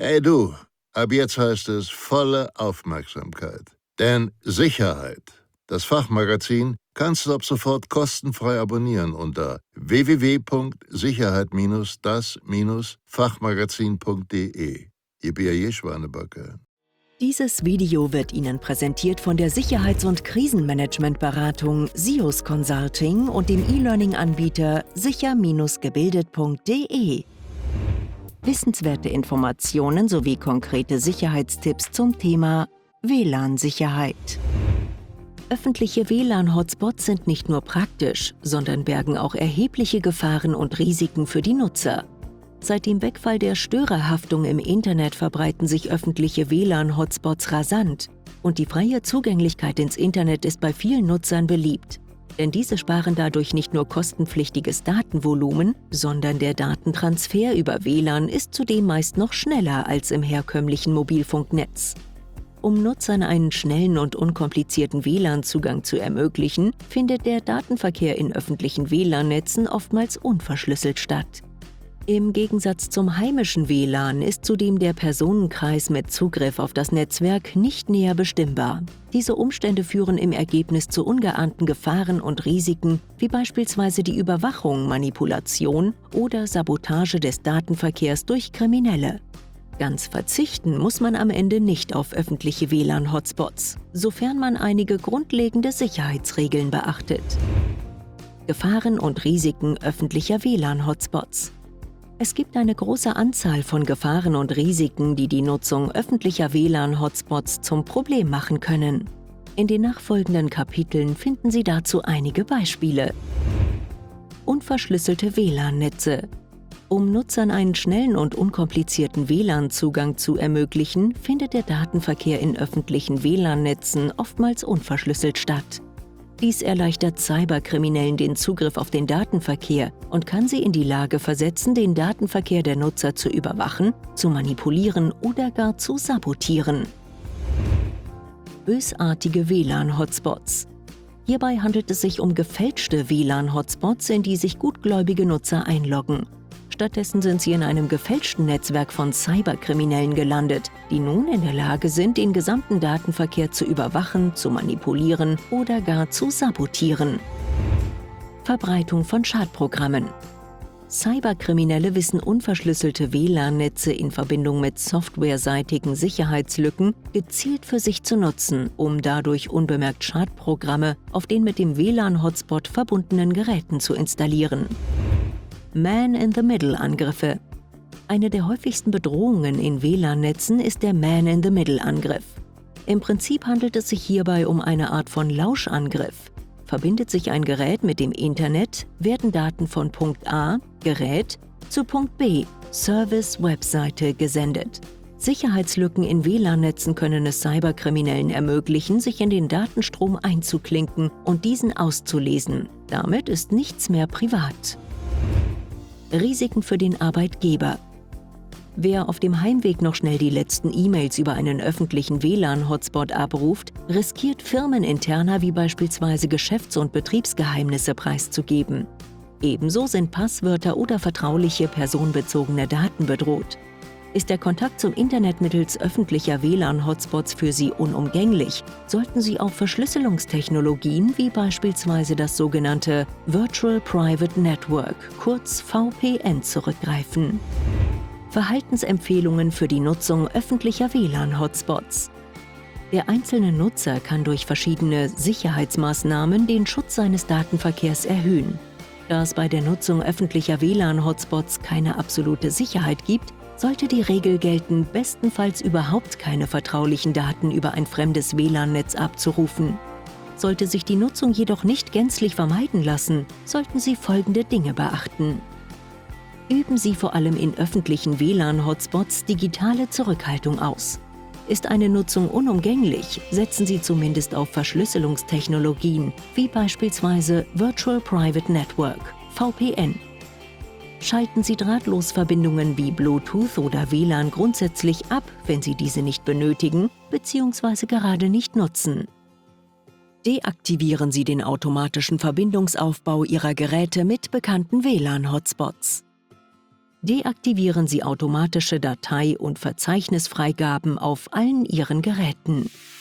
Hey du, ab jetzt heißt es volle Aufmerksamkeit. Denn Sicherheit, das Fachmagazin, kannst du ab sofort kostenfrei abonnieren unter www.sicherheit-das-fachmagazin.de. Ihr B.A.J. Schwanebacke. Dieses Video wird Ihnen präsentiert von der Sicherheits- und Krisenmanagementberatung SIOS Consulting und dem E-Learning-Anbieter sicher-gebildet.de. Wissenswerte Informationen sowie konkrete Sicherheitstipps zum Thema WLAN-Sicherheit. Öffentliche WLAN-Hotspots sind nicht nur praktisch, sondern bergen auch erhebliche Gefahren und Risiken für die Nutzer. Seit dem Wegfall der Störerhaftung im Internet verbreiten sich öffentliche WLAN-Hotspots rasant und die freie Zugänglichkeit ins Internet ist bei vielen Nutzern beliebt. Denn diese sparen dadurch nicht nur kostenpflichtiges Datenvolumen, sondern der Datentransfer über WLAN ist zudem meist noch schneller als im herkömmlichen Mobilfunknetz. Um Nutzern einen schnellen und unkomplizierten WLAN-Zugang zu ermöglichen, findet der Datenverkehr in öffentlichen WLAN-Netzen oftmals unverschlüsselt statt. Im Gegensatz zum heimischen WLAN ist zudem der Personenkreis mit Zugriff auf das Netzwerk nicht näher bestimmbar. Diese Umstände führen im Ergebnis zu ungeahnten Gefahren und Risiken, wie beispielsweise die Überwachung, Manipulation oder Sabotage des Datenverkehrs durch Kriminelle. Ganz verzichten muss man am Ende nicht auf öffentliche WLAN-Hotspots, sofern man einige grundlegende Sicherheitsregeln beachtet. Gefahren und Risiken öffentlicher WLAN-Hotspots. Es gibt eine große Anzahl von Gefahren und Risiken, die die Nutzung öffentlicher WLAN-Hotspots zum Problem machen können. In den nachfolgenden Kapiteln finden Sie dazu einige Beispiele. Unverschlüsselte WLAN-Netze. Um Nutzern einen schnellen und unkomplizierten WLAN-Zugang zu ermöglichen, findet der Datenverkehr in öffentlichen WLAN-Netzen oftmals unverschlüsselt statt. Dies erleichtert Cyberkriminellen den Zugriff auf den Datenverkehr und kann sie in die Lage versetzen, den Datenverkehr der Nutzer zu überwachen, zu manipulieren oder gar zu sabotieren. Bösartige WLAN-Hotspots. Hierbei handelt es sich um gefälschte WLAN-Hotspots, in die sich gutgläubige Nutzer einloggen. Stattdessen sind sie in einem gefälschten Netzwerk von Cyberkriminellen gelandet, die nun in der Lage sind, den gesamten Datenverkehr zu überwachen, zu manipulieren oder gar zu sabotieren. Verbreitung von Schadprogrammen. Cyberkriminelle wissen unverschlüsselte WLAN-Netze in Verbindung mit softwareseitigen Sicherheitslücken gezielt für sich zu nutzen, um dadurch unbemerkt Schadprogramme auf den mit dem WLAN-Hotspot verbundenen Geräten zu installieren. Man-in-the-Middle-Angriffe. Eine der häufigsten Bedrohungen in WLAN-Netzen ist der Man-in-the-Middle-Angriff. Im Prinzip handelt es sich hierbei um eine Art von Lauschangriff. Verbindet sich ein Gerät mit dem Internet, werden Daten von Punkt A, Gerät, zu Punkt B, Service-Webseite gesendet. Sicherheitslücken in WLAN-Netzen können es Cyberkriminellen ermöglichen, sich in den Datenstrom einzuklinken und diesen auszulesen. Damit ist nichts mehr privat. Risiken für den Arbeitgeber. Wer auf dem Heimweg noch schnell die letzten E-Mails über einen öffentlichen WLAN-Hotspot abruft, riskiert firmeninterner wie beispielsweise Geschäfts- und Betriebsgeheimnisse preiszugeben. Ebenso sind Passwörter oder vertrauliche personenbezogene Daten bedroht. Ist der Kontakt zum Internet mittels öffentlicher WLAN-Hotspots für Sie unumgänglich, sollten Sie auf Verschlüsselungstechnologien wie beispielsweise das sogenannte Virtual Private Network, kurz VPN, zurückgreifen. Verhaltensempfehlungen für die Nutzung öffentlicher WLAN-Hotspots. Der einzelne Nutzer kann durch verschiedene Sicherheitsmaßnahmen den Schutz seines Datenverkehrs erhöhen. Da es bei der Nutzung öffentlicher WLAN-Hotspots keine absolute Sicherheit gibt, sollte die Regel gelten, bestenfalls überhaupt keine vertraulichen Daten über ein fremdes WLAN-Netz abzurufen. Sollte sich die Nutzung jedoch nicht gänzlich vermeiden lassen, sollten Sie folgende Dinge beachten. Üben Sie vor allem in öffentlichen WLAN-Hotspots digitale Zurückhaltung aus. Ist eine Nutzung unumgänglich, setzen Sie zumindest auf Verschlüsselungstechnologien, wie beispielsweise Virtual Private Network, VPN. Schalten Sie Drahtlosverbindungen wie Bluetooth oder WLAN grundsätzlich ab, wenn Sie diese nicht benötigen bzw. gerade nicht nutzen. Deaktivieren Sie den automatischen Verbindungsaufbau Ihrer Geräte mit bekannten WLAN-Hotspots. Deaktivieren Sie automatische Datei- und Verzeichnisfreigaben auf allen Ihren Geräten.